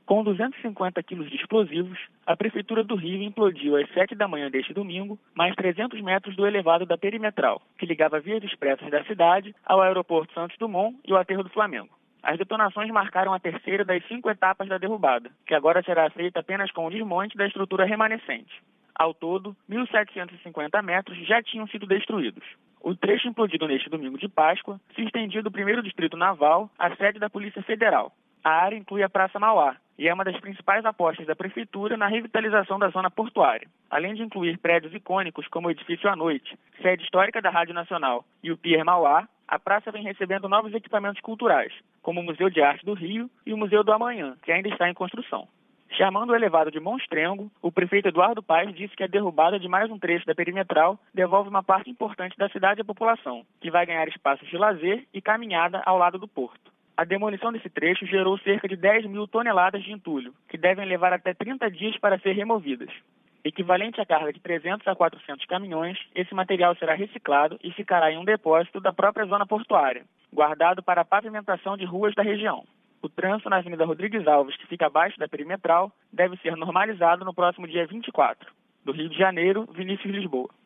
Com 250 quilos de explosivos, a Prefeitura do Rio implodiu às 7 da manhã deste domingo mais 300 metros do elevado da Perimetral, que ligava vias expressas da cidade ao aeroporto Santos Dumont e o aterro do Flamengo. As detonações marcaram a terceira das 5 etapas da derrubada, que agora será feita apenas com o desmonte da estrutura remanescente. Ao todo, 1.750 metros já tinham sido destruídos. O trecho implodido neste domingo de Páscoa se estendia do 1º Distrito Naval à sede da Polícia Federal. A área inclui a Praça Mauá e é uma das principais apostas da Prefeitura na revitalização da zona portuária. Além de incluir prédios icônicos como o Edifício à Noite, sede histórica da Rádio Nacional e o Pier Mauá, a praça vem recebendo novos equipamentos culturais, como o Museu de Arte do Rio e o Museu do Amanhã, que ainda está em construção. Chamando o elevado de monstrengo, o prefeito Eduardo Paes disse que a derrubada de mais um trecho da Perimetral devolve uma parte importante da cidade à população, que vai ganhar espaços de lazer e caminhada ao lado do porto. A demolição desse trecho gerou cerca de 10 mil toneladas de entulho, que devem levar até 30 dias para ser removidas. Equivalente à carga de 300 a 400 caminhões, esse material será reciclado e ficará em um depósito da própria zona portuária, guardado para a pavimentação de ruas da região. O trânsito na Avenida Rodrigues Alves, que fica abaixo da Perimetral, deve ser normalizado no próximo dia 24. Do Rio de Janeiro, Vinícius Lisboa.